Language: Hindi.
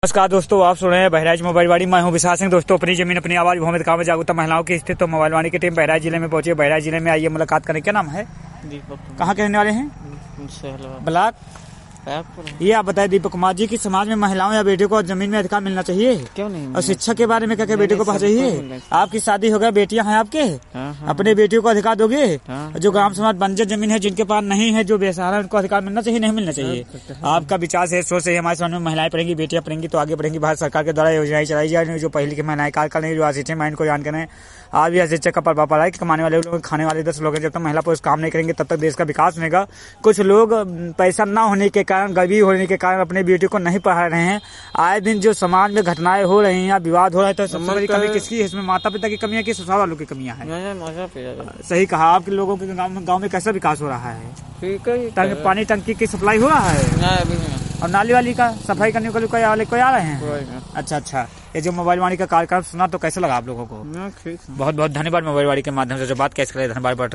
नमस्कार दोस्तों, आप सुन रहे हैं बहराइच मोबाइल वाणी। मैं हूं विशाल सिंह। दोस्तों, अपनी जमीन अपनी आवाज भूमि काम में जागरूकता महिलाओं की स्थित तो मोबाइल वाणी की टीम बहराइच जिले में पहुंची है। बहराइच जिले में आइए मुलाकात करें। क्या नाम है? दीपक। कहाँ के रहने वाले हैं? ब्लॉक। ये आप बताएं दीपक कुमार जी की समाज में महिलाओं या बेटियों को जमीन में अधिकार मिलना चाहिए? क्यों नहीं? और शिक्षा के बारे में क्या क्या बेटियों को पता चाहिए? आपकी शादी हो गया, बेटियां हैं आपके, अपने बेटियों को अधिकार दोगे? जो ग्राम समाज बंजर जमीन है, जिनके पास नहीं है, जो बेसहारा, उनको अधिकार मिलना चाहिए नहीं मिलना चाहिए? आपका विचार है, सोच है हमारे समाज में महिलाएं पढ़ेंगी, बेटियां पढ़ेंगी तो आगे बढ़ेंगी। भारत सरकार के द्वारा योजनाएं चलाई जा रही है जो पहली की महिलाएं कार्यकाल नहीं, जो अशिक्षित माइंड को जान करें। आज भी अशिक्षक का प्रभाव पड़ा है कि कमाने वाले लोग, खाने वाले 10 लोग हैं। जब तक महिला पुरुष काम नहीं करेंगे तब तक देश का विकास नहीं होगा। कुछ लोग पैसा न होने के कारण, गरीब होने के कारण अपने बेटी को नहीं पढ़ा रहे हैं। आए दिन जो समाज में घटनाएं हो रही हैं या विवाद हो रहा है, तो सबसे बड़ी कमी किसकी है इसमें? माता पिता की कमी है कि ससुराल वालों की कमियां है? सही कहा। आपके लोगों के गाँव में कैसा विकास हो रहा है? पानी टंकी की सप्लाई हो रहा है? और नाली वाली का सफाई करने वाले कोई आ रहे हैं? अच्छा। ये जो मोबाइल वाणी का कार्यक्रम सुना तो कैसा लगा आप लोगों को? बहुत बहुत धन्यवाद। मोबाइल वाणी के माध्यम से जो बात कैसे करें, धन्यवाद।